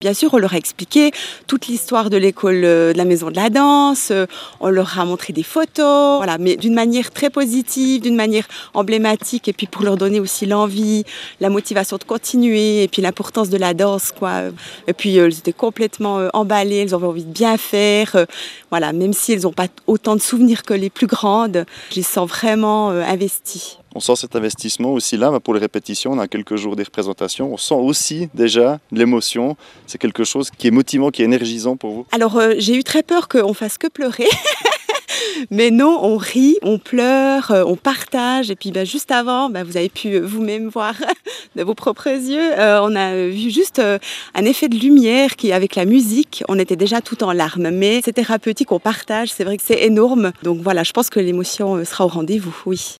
Bien sûr, on leur a expliqué toute l'histoire de l'école de la Maison de la Danse, on leur a montré des photos, voilà, mais d'une manière très positive, d'une manière emblématique, et puis pour leur donner aussi l'envie, la motivation de continuer, et puis l'importance de la danse, quoi. Et puis elles étaient complètement emballées, elles avaient envie de bien faire, voilà, même si elles n'ont pas autant de souvenirs que les plus grandes, je les sens vraiment investies. On sent cet investissement aussi là, pour les répétitions, on a quelques jours des représentations, on sent aussi déjà l'émotion, c'est quelque chose qui est motivant, qui est énergisant pour vous? Alors j'ai eu très peur qu'on fasse que pleurer. Mais non, on rit, on pleure, on partage. Et puis juste avant, vous avez pu vous-même voir de vos propres yeux. On a vu juste un effet de lumière qui, avec la musique, on était déjà tout en larmes. Mais c'est thérapeutique, on partage, c'est vrai que c'est énorme. Donc voilà, je pense que l'émotion sera au rendez-vous, oui.